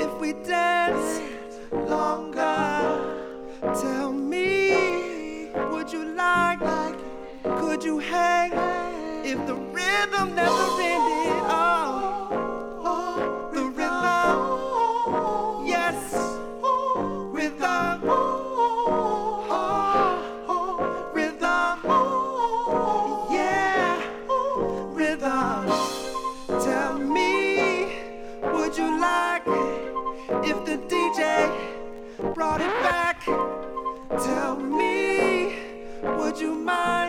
if we dance longer? Tell me, would you like, could you hang if the rhythm never ended? Oh, the rhythm, yes, rhythm, rhythm, yeah, rhythm. Tell me, would you like if the DJ brought it back? Tell me, would you mind